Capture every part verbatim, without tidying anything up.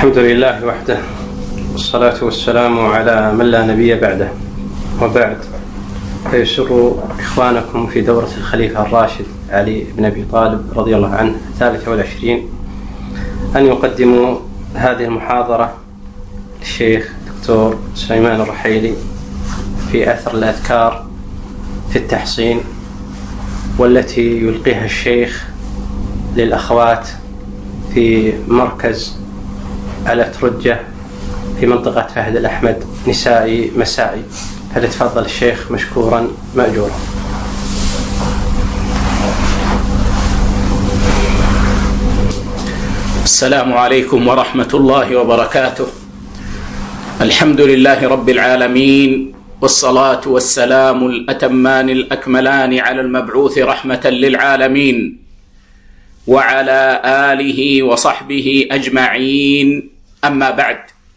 الحمد لله وحده، والصلاة والسلام على من لا نبي بعده، وبعد. فيسر إخوانكم في دورة الخليفة الراشد علي بن أبي طالب رضي الله عنه الثالثة والعشرين أن يقدموا هذه المحاضرة للشيخ دكتور سليمان الرحيلي في أثر الأذكار في التحصين، والتي يلقيها الشيخ للأخوات في مركز الأترجة في منطقة فهد الأحمد نسائي مسائي. فليتفضل الشيخ مشكورا مأجورا. السلام عليكم ورحمة الله وبركاته. الحمد لله رب العالمين، والصلاة والسلام الأتمان الأكملان على المبعوث رحمة للعالمين وعلى آله وصحبه أجمعين. أما بعد،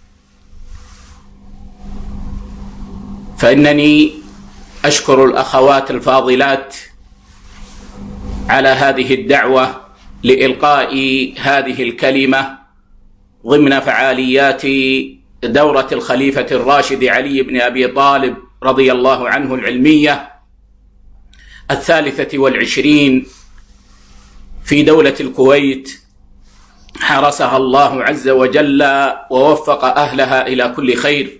فإنني أشكر الأخوات الفاضلات على هذه الدعوة لإلقاء هذه الكلمة ضمن فعاليات دورة الخليفة الراشد علي بن أبي طالب رضي الله عنه العلمية الثالثة والعشرين في دولة الكويت، حرسها الله عز وجل ووفق أهلها إلى كل خير.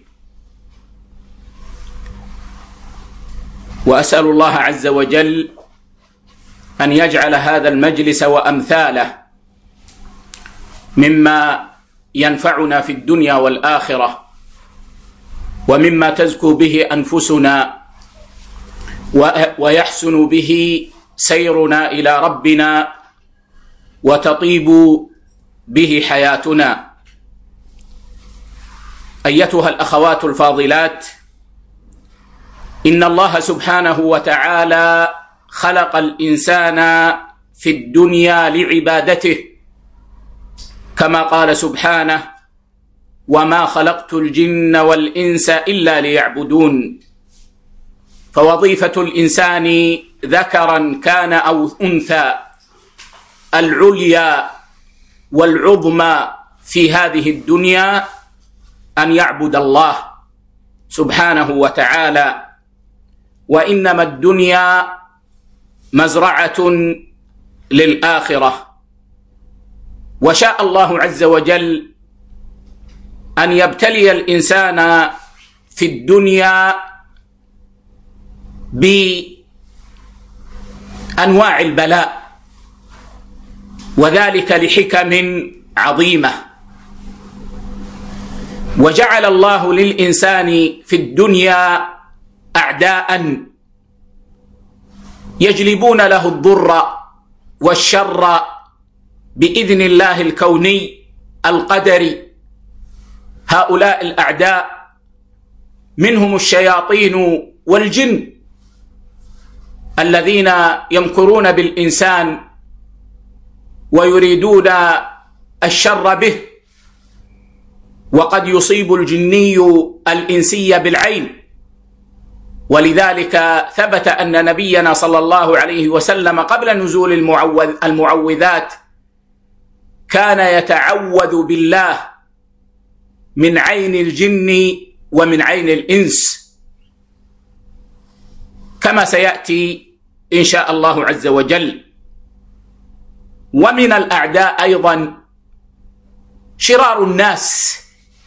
وأسأل الله عز وجل أن يجعل هذا المجلس وأمثاله مما ينفعنا في الدنيا والآخرة، ومما تزكو به أنفسنا ويحسن به سيرنا إلى ربنا وتطيب به حياتنا. أيتها الأخوات الفاضلات، إن الله سبحانه وتعالى خلق الإنسان في الدنيا لعبادته، كما قال سبحانه: وما خلقت الجن والإنس إلا ليعبدون. فوظيفة الإنسان ذكرا كان أو أنثى العليا والعظمى في هذه الدنيا أن يعبد الله سبحانه وتعالى، وإنما الدنيا مزرعة للآخرة. وشاء الله عز وجل أن يبتلي الإنسان في الدنيا بأنواع البلاء، وذلك لحكم عظيمة. وجعل الله للإنسان في الدنيا أعداء يجلبون له الضر والشر بإذن الله الكوني القدري. هؤلاء الأعداء منهم الشياطين والجن الذين يمكرون بالإنسان ويريدون الشر به، وقد يصيب الجني الإنسي بالعين. ولذلك ثبت أن نبينا صلى الله عليه وسلم قبل نزول المعوذ المعوذات كان يتعوذ بالله من عين الجن ومن عين الإنس، كما سيأتي إن شاء الله عز وجل. ومن الأعداء أيضا شرار الناس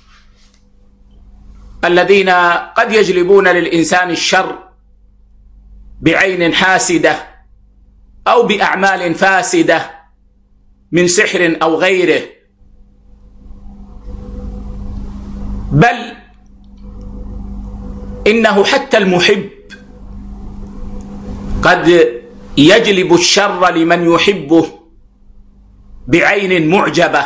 الذين قد يجلبون للإنسان الشر بعين حاسدة أو بأعمال فاسدة من سحر أو غيره. بل إنه حتى المحب قد يجلب الشر لمن يحبه بعين معجبة،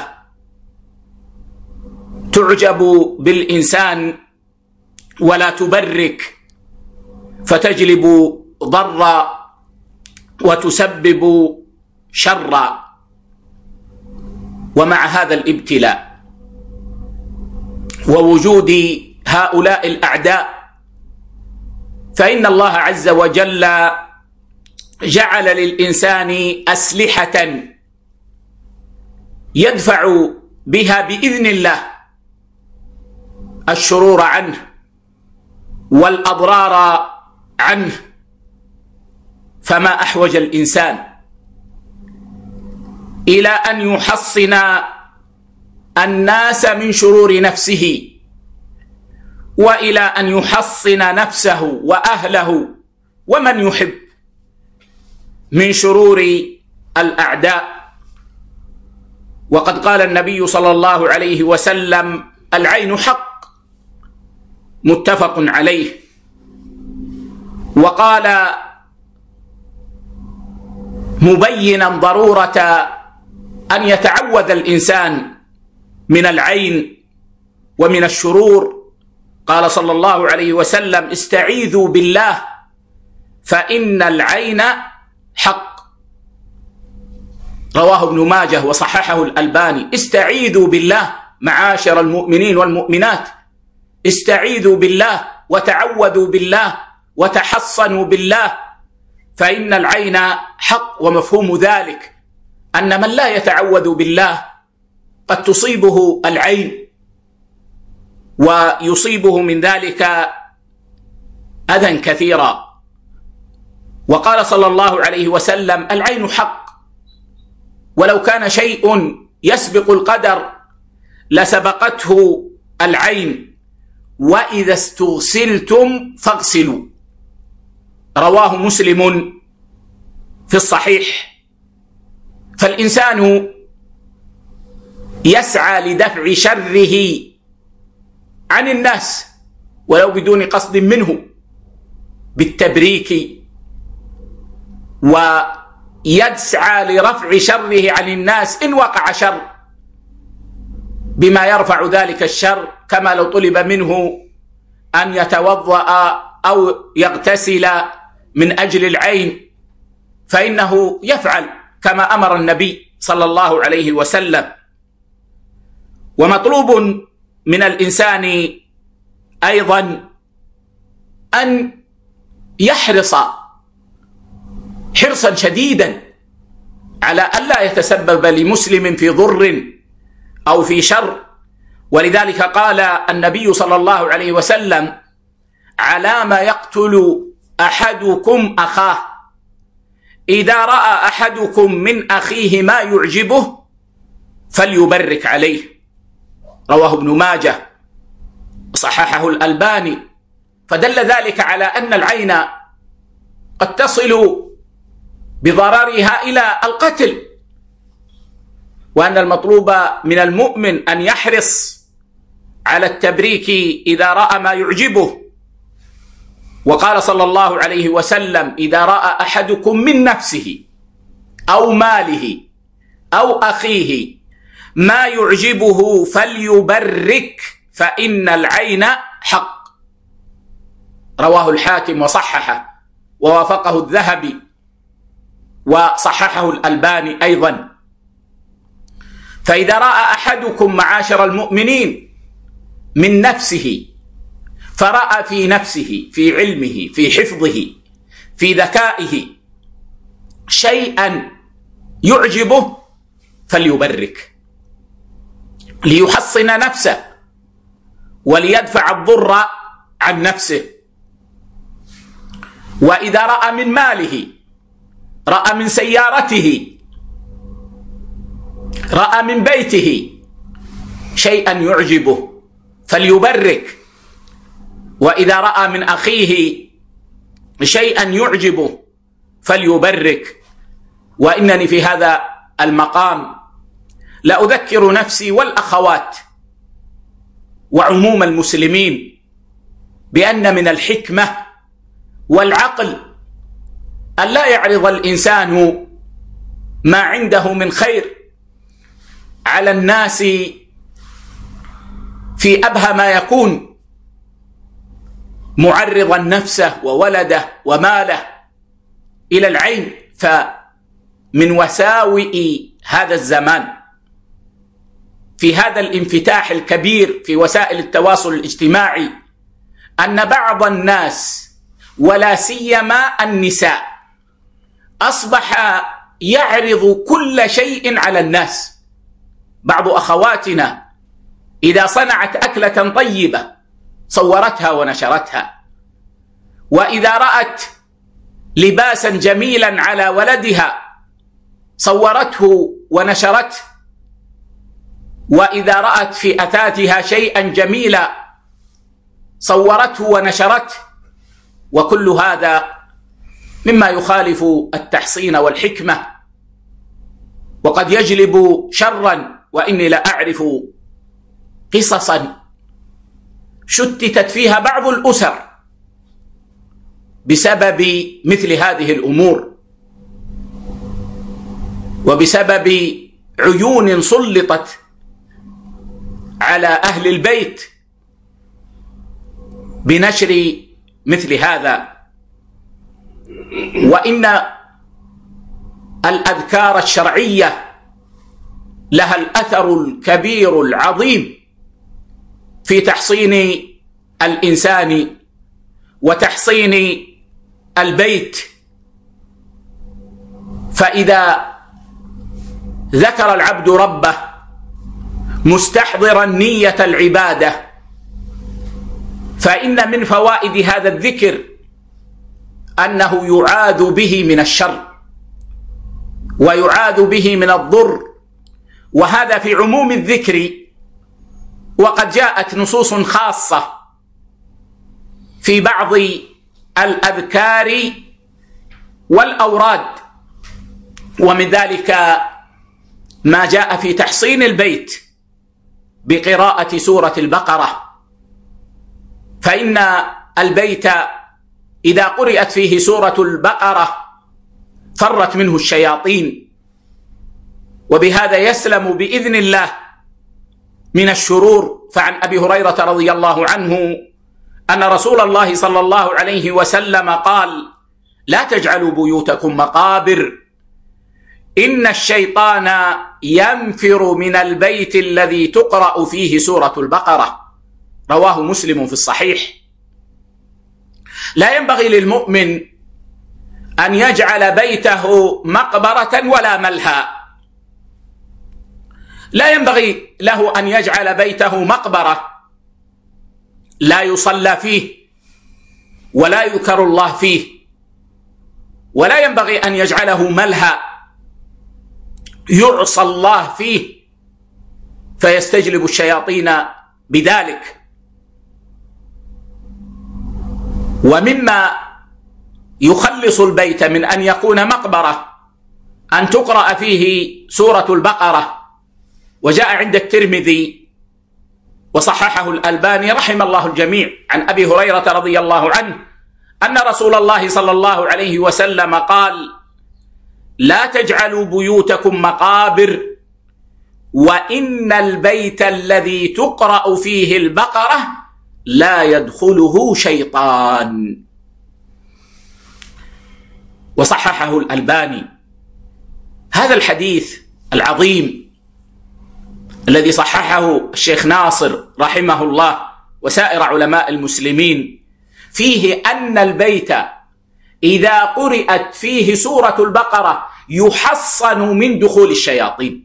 تعجب بالإنسان ولا تبرك، فتجلب ضرا وتسبب شرا. ومع هذا الابتلاء ووجود هؤلاء الأعداء، فإن الله عز وجل جعل للإنسان أسلحة يدفع بها بإذن الله الشرور عنه والأضرار عنه. فما أحوج الإنسان إلى أن يحصن الناس من شرور نفسه، وإلى أن يحصن نفسه وأهله ومن يحب من شرور الأعداء. وقد قال النبي صلى الله عليه وسلم: العين حق، متفق عليه. وقال مبينا ضرورة أن يتعوذ الإنسان من العين ومن الشرور، قال صلى الله عليه وسلم: استعيذوا بالله فإن العين حق. رواه ابن ماجه وصححه الألباني. استعيذوا بالله معاشر المؤمنين والمؤمنات، استعيذوا بالله وتعوذوا بالله وتحصنوا بالله، فإن العين حق. ومفهوم ذلك أن من لا يتعوذ بالله قد تصيبه العين ويصيبه من ذلك أذى كثيرا. وقال صلى الله عليه وسلم: العين حق، ولو كان شيء يسبق القدر لسبقته العين، وإذا استغسلتم فاغسلوا. رواه مسلم في الصحيح. فالإنسان يسعى لدفع شره عن الناس ولو بدون قصد منه بالتبريك، ويسعى لرفع شره عن الناس إن وقع شر بما يرفع ذلك الشر، كما لو طلب منه أن يتوضأ أو يغتسل من أجل العين فإنه يفعل كما أمر النبي صلى الله عليه وسلم. ومطلوب من الإنسان أيضا أن يحرص حرصا شديدا على ألا يتسبب لمسلم في ضر أو في شر. ولذلك قال النبي صلى الله عليه وسلم: على ما يقتل أحدكم أخاه، إذا رأى أحدكم من أخيه ما يعجبه فليبرك عليه. رواه ابن ماجه، صححه الألباني. فدل ذلك على أن العين قد تصل بضررها إلى القتل، وأن المطلوب من المؤمن أن يحرص على التبريك إذا رأى ما يعجبه. وقال صلى الله عليه وسلم: إذا رأى أحدكم من نفسه أو ماله أو أخيه ما يعجبه فليبرك فإن العين حق. رواه الحاكم وصححه، ووافقه الذهبي وصححه الألباني أيضا. فإذا رأى أحدكم معاشر المؤمنين من نفسه، فرأى في نفسه، في علمه، في حفظه، في ذكائه شيئا يعجبه فليبرك ليحصن نفسه وليدفع الضر عن نفسه. وإذا رأى من ماله، رأى من سيارته، رأى من بيته شيئا يعجبه فليبرك. وإذا رأى من أخيه شيئا يعجبه فليبرك. وإنني في هذا المقام لأذكر نفسي والأخوات وعموم المسلمين بأن من الحكمة والعقل أن لا يعرض الإنسان ما عنده من خير على الناس في أبهى ما يكون، معرضا نفسه وولده وماله إلى العين. فمن وساوئ هذا الزمان في هذا الانفتاح الكبير في وسائل التواصل الاجتماعي أن بعض الناس ولا سيما النساء أصبح يعرض كل شيء على الناس، بعض أخواتنا إذا صنعت أكلة طيبة صورتها ونشرتها، وإذا رأت لباسا جميلا على ولدها صورته ونشرته، وإذا رأت في أثاثها شيئا جميلا صورته ونشرته، وكل هذا مما يخالف التحصين والحكمة، وقد يجلب شرا. وإني لأعرف قصصا شتتت فيها بعض الأسر بسبب مثل هذه الأمور، وبسبب عيون سلطت على أهل البيت بنشر مثل هذا. وإن الأذكار الشرعية لها الأثر الكبير العظيم في تحصين الإنسان وتحصين البيت. فإذا ذكر العبد ربه مستحضرا نية العبادة، فإن من فوائد هذا الذكر أنه يعاذ به من الشر ويعاذ به من الضر، وهذا في عموم الذكر. وقد جاءت نصوص خاصة في بعض الأذكار والأوراد، ومن ذلك ما جاء في تحصين البيت بقراءة سورة البقرة، فإن البيت إذا قرأت فيه سورة البقرة فرت منه الشياطين، وبهذا يسلم بإذن الله من الشرور. فعن أبي هريرة رضي الله عنه أن رسول الله صلى الله عليه وسلم قال: لا تجعلوا بيوتكم مقابر، إن الشيطان ينفر من البيت الذي تقرأ فيه سورة البقرة. رواه مسلم في الصحيح. لا ينبغي للمؤمن أن يجعل بيته مقبرة ولا ملهى، لا ينبغي له أن يجعل بيته مقبرة لا يصلى فيه ولا يذكر الله فيه، ولا ينبغي أن يجعله ملهى يعصى الله فيه فيستجلب الشياطين بذلك. ومما يخلص البيت من أن يكون مقبرة أن تقرأ فيه سورة البقرة. وجاء عند الترمذي وصححه الألباني رحم الله الجميع عن أبي هريرة رضي الله عنه أن رسول الله صلى الله عليه وسلم قال: لا تجعلوا بيوتكم مقابر، وإن البيت الذي تقرأ فيه البقرة لا يدخله شيطان. وصححه الألباني. هذا الحديث العظيم الذي صححه الشيخ ناصر رحمه الله وسائر علماء المسلمين فيه أن البيت إذا قرأت فيه سورة البقرة يحصن من دخول الشياطين.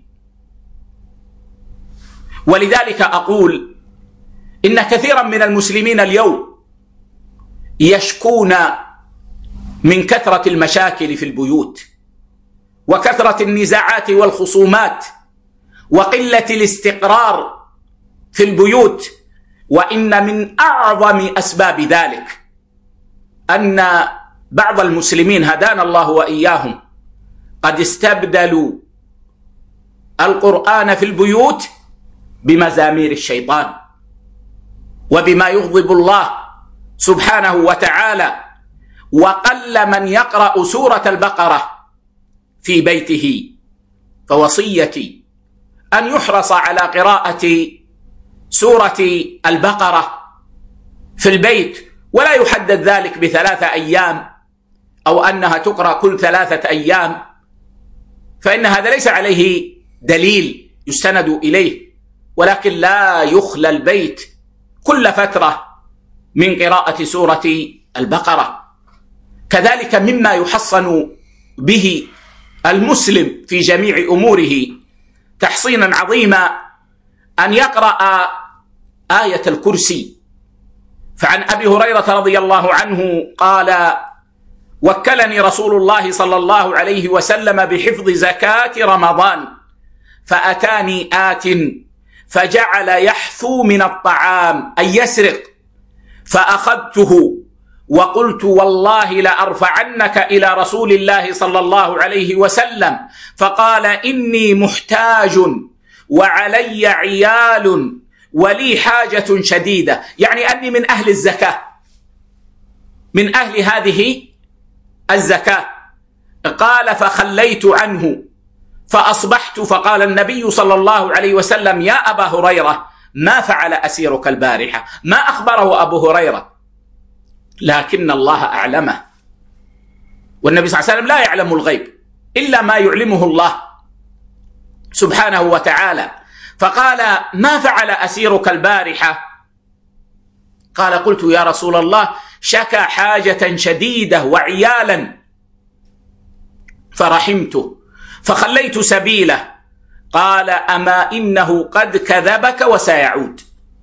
ولذلك أقول إن كثيرا من المسلمين اليوم يشكون من كثرة المشاكل في البيوت وكثرة النزاعات والخصومات وقلة الاستقرار في البيوت. وإن من أعظم أسباب ذلك أن بعض المسلمين هدانا الله وإياهم قد استبدلوا القرآن في البيوت بمزامير الشيطان وبما يغضب الله سبحانه وتعالى. وقل من يقرأ سورة البقرة في بيته. فوصيتي أن يحرص على قراءة سورة البقرة في البيت، ولا يحدد ذلك بثلاثة أيام أو أنها تقرأ كل ثلاثة أيام، فإن هذا ليس عليه دليل يستند إليه، ولكن لا يخلى البيت كل فترة من قراءة سورة البقرة. كذلك مما يحصن به المسلم في جميع أموره تحصينا عظيما أن يقرأ آية الكرسي. فعن أبي هريرة رضي الله عنه قال: وكلني رسول الله صلى الله عليه وسلم بحفظ زكاة رمضان، فأتاني آت فجعل يحثو من الطعام أي يسرق، فأخذته وقلت: والله لأرفعنك إلى رسول الله صلى الله عليه وسلم، فقال: إني محتاج وعلي عيال ولي حاجة شديدة، يعني أني من أهل الزكاة، من أهل هذه الزكاة. قال: فخليت عنه فأصبحت، فقال النبي صلى الله عليه وسلم: يا أبا هريرة، ما فعل أسيرك البارحة؟ ما أخبره أبو هريرة، لكن الله أعلمه، والنبي صلى الله عليه وسلم لا يعلم الغيب إلا ما يعلمه الله سبحانه وتعالى. فقال: ما فعل أسيرك البارحة؟ قال: قلت يا رسول الله شكى حاجة شديدة وعيالا فرحمته فخليت سبيله. قال: أما إنه قد كذبك وسيعود.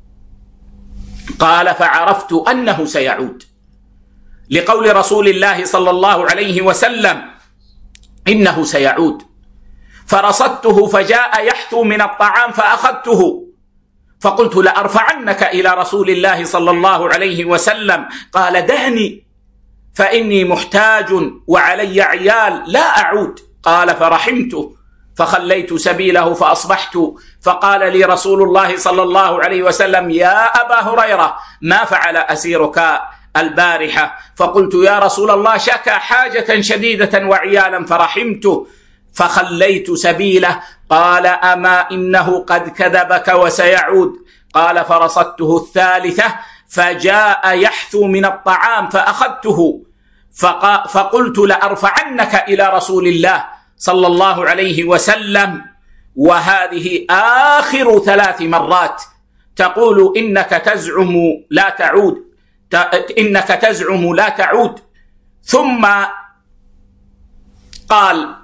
قال: فعرفت أنه سيعود، لقول رسول الله صلى الله عليه وسلم: إنه سيعود. فرصدته فجاء يحثو من الطعام فأخذته، فقلت: لأرفعنك إلى رسول الله صلى الله عليه وسلم. قال: دعني فإني محتاج وعلي عيال لا أعود. قال: فرحمته فخليت سبيله فأصبحت، فقال لي رسول الله صلى الله عليه وسلم: يا أبا هريرة، ما فعل أسيرك البارحة؟ فقلت: يا رسول الله شكى حاجة شديدة وعيالا فرحمته فخليت سبيله. قال: أما إنه قد كذبك وسيعود. قال: فرصدته الثالثة فجاء يحثو من الطعام فأخذته، فقلت: لأرفعنك إلى رسول الله صلى الله عليه وسلم. وهذه آخر ثلاث مرات تقول: إنك تزعم لا تعود، إنك تزعم لا تعود. ثم قال: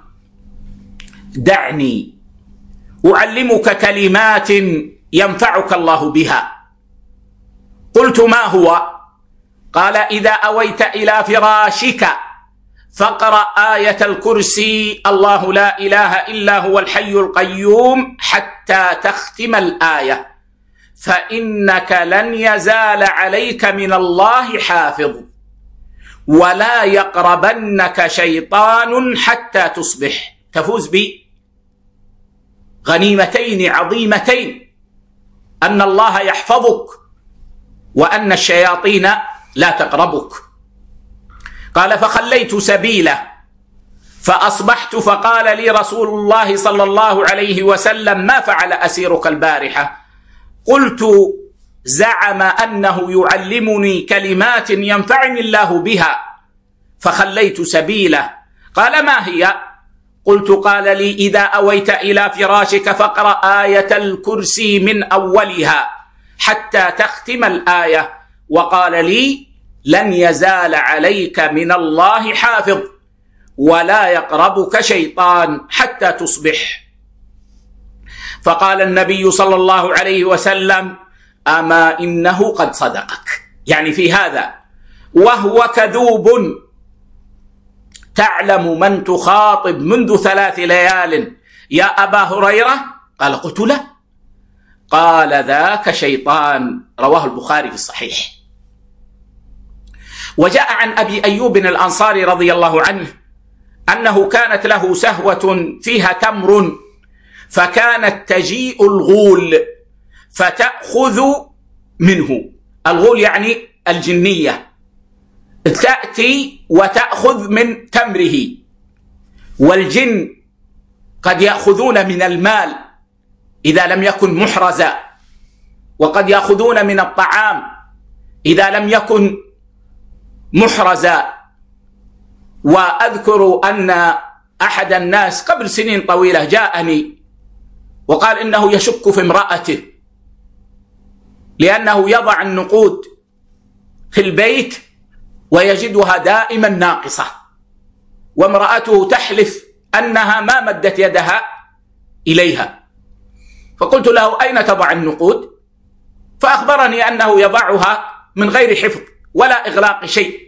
دعني أعلمك كلمات ينفعك الله بها. قلت: ما هو؟ قال: إذا أويت إلى فراشك فاقرأ آية الكرسي: الله لا إله إلا هو الحي القيوم، حتى تختم الآية، فإنك لن يزال عليك من الله حافظ، ولا يقربنك شيطان حتى تصبح. تفوز بغنيمتين عظيمتين: أن الله يحفظك، وأن الشياطين لا تقربك. قال: فخليت سبيله فأصبحت، فقال لي رسول الله صلى الله عليه وسلم: ما فعل أسيرك البارحة؟ قلت: زعم أنه يعلمني كلمات ينفعني الله بها، فخليت سبيله. قال: ما هي؟ قلت: قال لي: إذا أويت إلى فراشك فاقرأ آية الكرسي من أولها حتى تختم الآية، وقال لي: لن يزال عليك من الله حافظ، ولا يقربك شيطان حتى تصبح. فقال النبي صلى الله عليه وسلم: أما إنه قد صدقك، يعني في هذا، وهو كذوب، تعلم من تخاطب منذ ثلاث ليال يا أبا هريرة؟ قال: قلت: لا. قال: ذاك شيطان. رواه البخاري في الصحيح. وجاء عن أبي أيوب الأنصاري رضي الله عنه أنه كانت له سهوة فيها تمر، فكانت تجيء الغول فتأخذ منه. الغول يعني الجنية، تأتي وتأخذ من تمره. والجن قد يأخذون من المال إذا لم يكن محرزا، وقد يأخذون من الطعام إذا لم يكن محرزا. وأذكر أن أحد الناس قبل سنين طويلة جاءني وقال إنه يشك في امرأته، لأنه يضع النقود في البيت ويجدها دائما ناقصة، وامرأته تحلف أنها ما مدت يدها إليها. فقلت له: أين تضع النقود؟ فأخبرني أنه يضعها من غير حفظ ولا إغلاق شيء.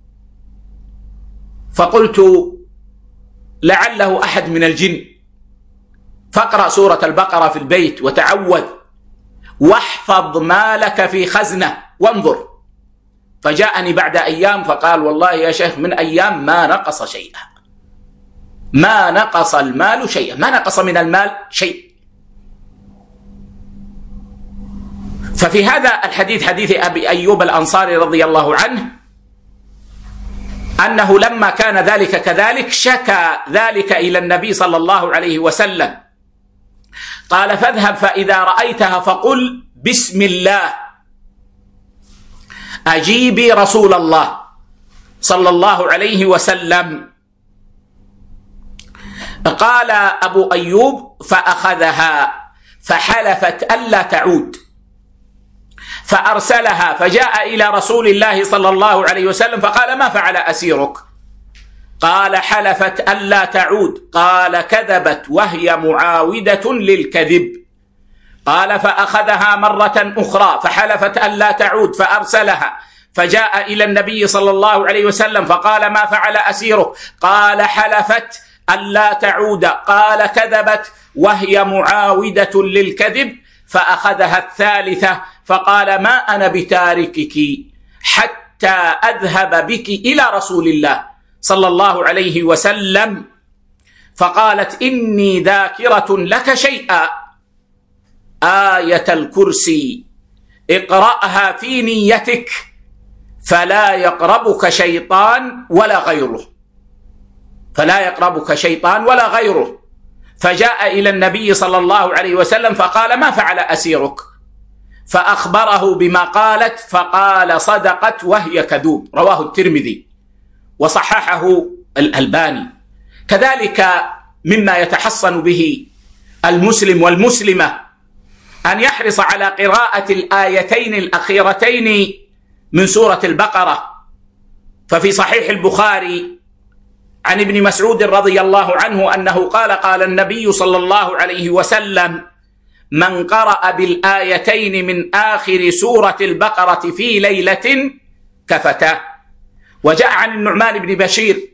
فقلت: لعله أحد من الجن، فاقرأ سورة البقرة في البيت وتعوذ واحفظ مالك في خزنة وانظر. فجاءني بعد أيام فقال: والله يا شيخ من أيام ما نقص شيئا، ما نقص المال شيئا، ما نقص من المال شيء. ففي هذا الحديث، حديث أبي أيوب الأنصاري رضي الله عنه، أنه لما كان ذلك كذلك شكى ذلك إلى النبي صلى الله عليه وسلم، قال: فاذهب فإذا رأيتها فقل بسم الله أجيبي رسول الله صلى الله عليه وسلم. قال أبو أيوب: فأخذها فحلفت ألا تعود، فأرسلها فجاء إلى رسول الله صلى الله عليه وسلم فقال: ما فعل أسيرك؟ قال: حلفت ألا تعود. قال: كذبت وهي معاودة للكذب. قال: فأخذها مرة أخرى فحلفت ألا تعود فأرسلها فجاء إلى النبي صلى الله عليه وسلم فقال: ما فعل أسيرك؟ قال: حلفت ألا تعود. قال: كذبت وهي معاودة للكذب. فأخذها الثالثة فقال: ما أنا بتاركك حتى أذهب بك إلى رسول الله صلى الله عليه وسلم. فقالت: إني ذاكرة لك شيئا، آية الكرسي اقرأها في نيتك فلا يقربك شيطان ولا غيره، فلا يقربك شيطان ولا غيره. فجاء إلى النبي صلى الله عليه وسلم فقال: ما فعل أسيرك؟ فأخبره بما قالت فقال: صدقت وهي كذوب. رواه الترمذي وصححه الألباني. كذلك مما يتحصن به المسلم والمسلمة أن يحرص على قراءة الآيتين الأخيرتين من سورة البقرة. ففي صحيح البخاري عن ابن مسعود رضي الله عنه أنه قال: قال النبي صلى الله عليه وسلم: من قرأ بالآيتين من آخر سورة البقرة في ليلة كفتاه. وجاء عن النعمان بن بشير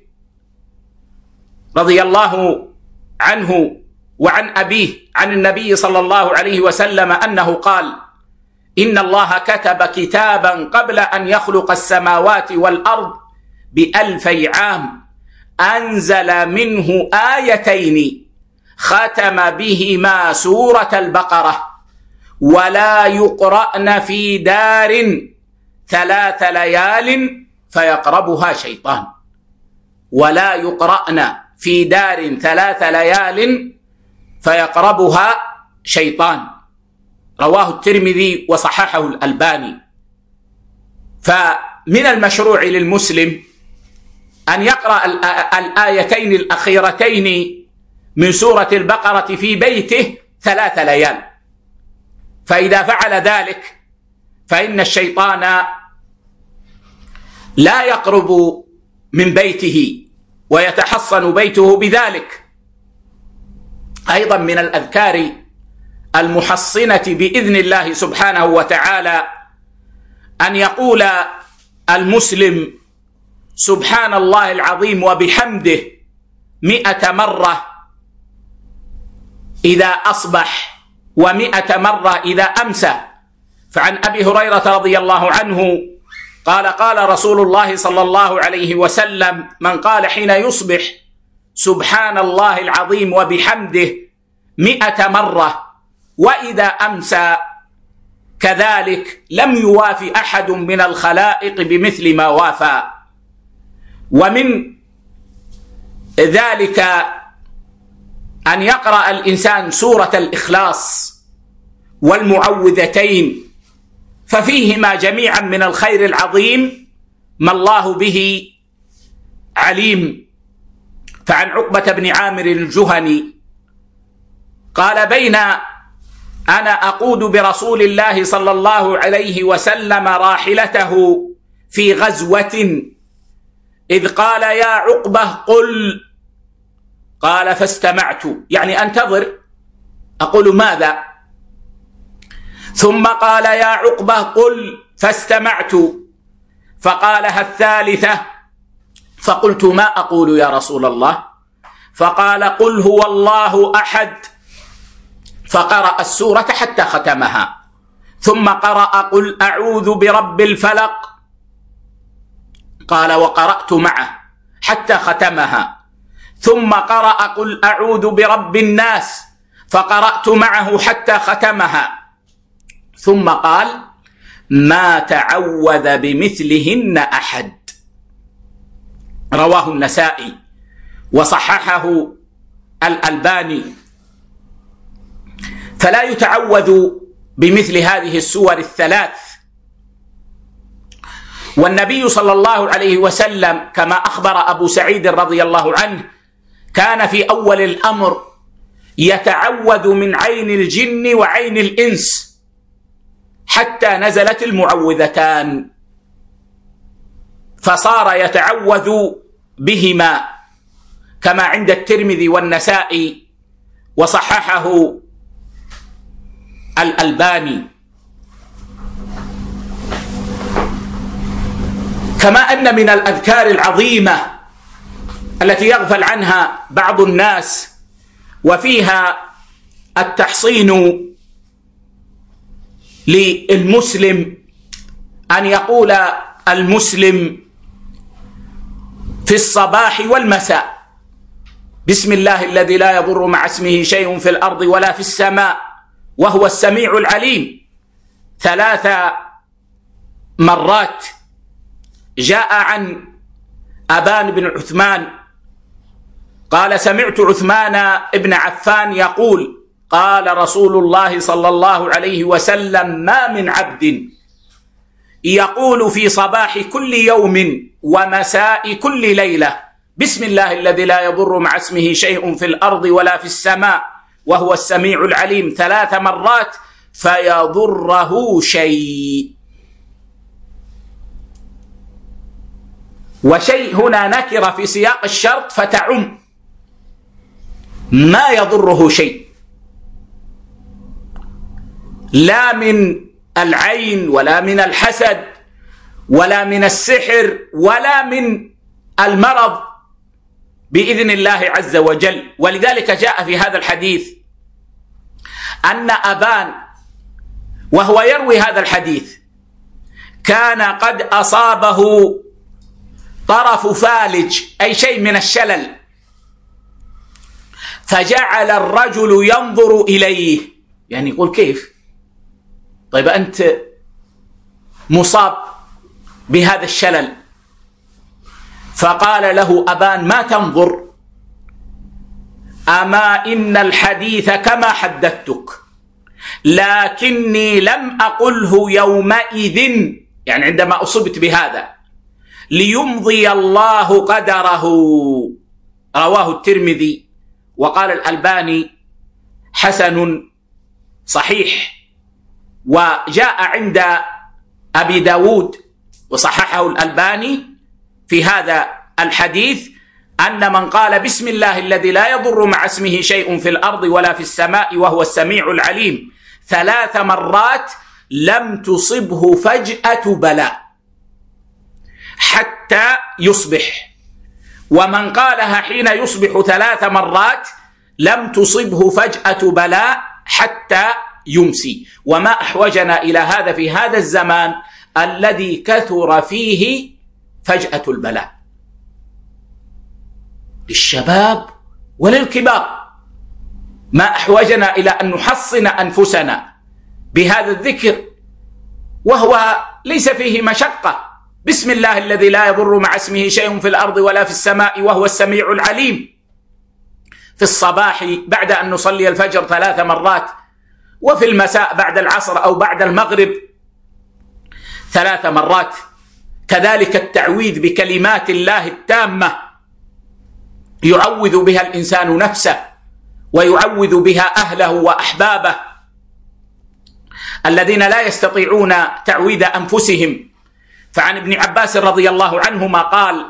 رضي الله عنه وعن أبيه عن النبي صلى الله عليه وسلم أنه قال: إن الله كتب كتابا قبل أن يخلق السماوات والأرض بألفي عام، أنزل منه آيتين ختم بهما سورة البقرة، ولا يقرأن في دار ثلاث ليال فيقربها شيطان، ولا يقرأن في دار ثلاث ليال فيقربها شيطان. رواه الترمذي وصححه الألباني. فمن المشروع للمسلم أن يقرأ الآيتين الأخيرتين من سورة البقرة في بيته ثلاث ليال، فإذا فعل ذلك فإن الشيطان لا يقرب من بيته ويتحصن بيته بذلك. أيضا من الأذكار المحصنة بإذن الله سبحانه وتعالى أن يقول المسلم: سبحان الله العظيم وبحمده مئة مرة إذا أصبح ومئة مرة إذا أمسى. فعن أبي هريرة رضي الله عنه قال: قال رسول الله صلى الله عليه وسلم: من قال حين يصبح سبحان الله العظيم وبحمده مئة مرة وإذا أمسى كذلك لم يوافي أحد من الخلائق بمثل ما وافى. ومن ذلك أن يقرأ الإنسان سورة الإخلاص والمعوذتين، ففيهما جميعا من الخير العظيم ما الله به عليم. فعن عقبة بن عامر الجهني قال: بين أنا أقود برسول الله صلى الله عليه وسلم راحلته في غزوة إذ قال: يا عقبة قل. قال: فاستمعت، يعني أنتظر. أقول: ماذا؟ ثم قال يا عقبة قل، فاستمعت، فقالها الثالثة فقلت ما أقول يا رسول الله؟ فقال قل هو الله أحد، فقرأ السورة حتى ختمها، ثم قرأ قل أعوذ برب الفلق، قال وقرأت معه حتى ختمها، ثم قرأ قل أعوذ برب الناس، فقرأت معه حتى ختمها، ثم قال ما تعوذ بمثلهن أحد. رواه النسائي وصححه الألباني. فلا يتعوذ بمثل هذه السور الثلاث. والنبي صلى الله عليه وسلم كما أخبر أبو سعيد رضي الله عنه كان في أول الأمر يتعوذ من عين الجن وعين الإنس حتى نزلت المعوذتان، فصار يتعوذ بهما كما عند الترمذي والنسائي وصححه الألباني. كما أن من الأذكار العظيمة التي يغفل عنها بعض الناس وفيها التحصين للمسلم أن يقول المسلم في الصباح والمساء بسم الله الذي لا يضر مع اسمه شيء في الأرض ولا في السماء وهو السميع العليم ثلاث مرات. جاء عن أبان بن عثمان قال سمعت عثمان ابن عفان يقول قال رسول الله صلى الله عليه وسلم ما من عبد يقول في صباح كل يوم ومساء كل ليلة بسم الله الذي لا يضر مع اسمه شيء في الأرض ولا في السماء وهو السميع العليم ثلاث مرات فيضره شيء. وشيء هنا نكرة في سياق الشرط فتعم، ما يضره شيء لا من العين ولا من الحسد ولا من السحر ولا من المرض بإذن الله عز وجل. ولذلك جاء في هذا الحديث أن أبان وهو يروي هذا الحديث كان قد أصابه طرف فالج أي شيء من الشلل، فجعل الرجل ينظر إليه، يعني يقول كيف؟ طيب أنت مصاب بهذا الشلل. فقال له أبان ما تنظر، أما إن الحديث كما حدثتك لكني لم أقله يومئذ، يعني عندما أصبت بهذا، ليمضي الله قدره. رواه الترمذي وقال الألباني حسن صحيح. وجاء عند أبي داود وصححه الألباني في هذا الحديث أن من قال بسم الله الذي لا يضر مع اسمه شيء في الأرض ولا في السماء وهو السميع العليم ثلاث مرات لم تصبه فجأة بلاء حتى يصبح، ومن قالها حين يصبح ثلاث مرات لم تصبه فجأة بلاء حتى يمسي. وما أحوجنا إلى هذا في هذا الزمان الذي كثر فيه فجأة البلاء للشباب وللكبار. ما أحوجنا إلى أن نحصن أنفسنا بهذا الذكر وهو ليس فيه مشقة. بسم الله الذي لا يضر مع اسمه شيء في الأرض ولا في السماء وهو السميع العليم في الصباح بعد أن نصلي الفجر ثلاث مرات، وفي المساء بعد العصر أو بعد المغرب ثلاث مرات. كذلك التعويذ بكلمات الله التامة يعوذ بها الإنسان نفسه ويعوذ بها أهله وأحبابه الذين لا يستطيعون تعويذ أنفسهم. فعن ابن عباس رضي الله عنهما قال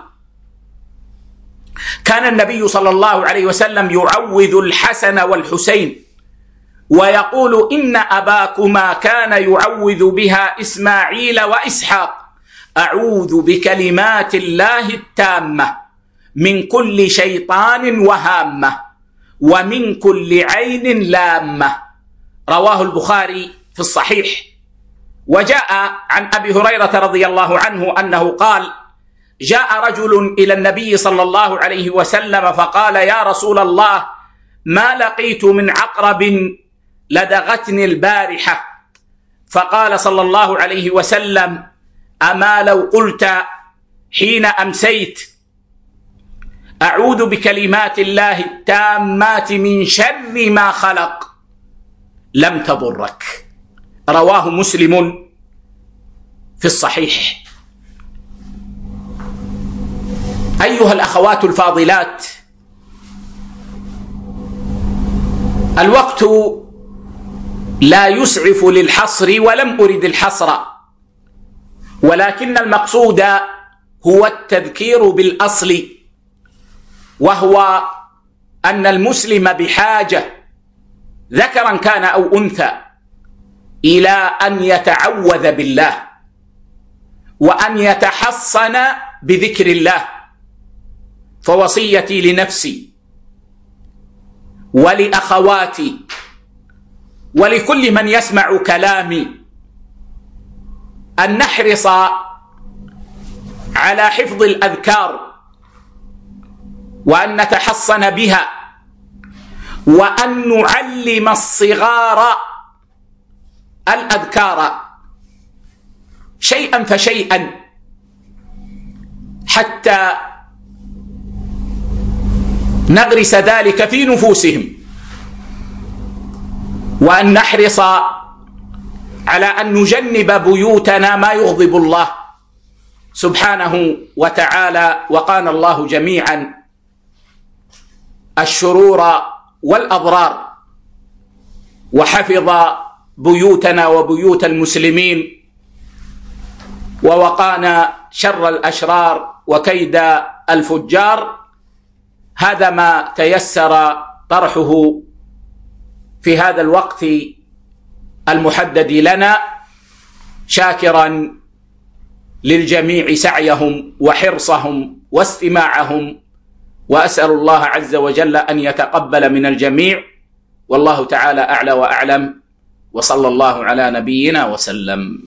كان النبي صلى الله عليه وسلم يعوذ الحسن والحسين ويقول إن أباكما كان يعوذ بها إسماعيل وإسحاق: أعوذ بكلمات الله التامة من كل شيطان وهامة ومن كل عين لامة. رواه البخاري في الصحيح. وجاء عن أبي هريرة رضي الله عنه أنه قال: جاء رجل إلى النبي صلى الله عليه وسلم فقال: يا رسول الله، ما لقيت من عقرب لدغتني البارحة. فقال صلى الله عليه وسلم: أما لو قلت حين أمسيت أعوذ بكلمات الله التامات من شر ما خلق لم تضرك. رواه مسلم في الصحيح. أيها الأخوات الفاضلات، الوقت لا يسعف للحصر ولم أرد الحصر، ولكن المقصود هو التذكير بالأصل، وهو أن المسلم بحاجة ذكرا كان أو أنثى إلى أن يتعوذ بالله وأن يتحصن بذكر الله. فوصيتي لنفسي ولأخواتي ولكل من يسمع كلامي أن نحرص على حفظ الأذكار وأن نتحصن بها، وأن نعلم الصغار الأذكار شيئا فشيئا حتى نغرس ذلك في نفوسهم، وأن نحرص على أن نجنب بيوتنا ما يغضب الله سبحانه وتعالى. وقانا الله جميعا الشرور والأضرار، وحفظ بيوتنا وبيوت المسلمين، ووقانا شر الأشرار وكيد الفجار. هذا ما تيسر طرحه في هذا الوقت المحدد لنا، شاكرا للجميع سعيهم وحرصهم واستماعهم، وأسأل الله عز وجل أن يتقبل من الجميع، والله تعالى أعلى وأعلم، وصلى الله على نبينا وسلم.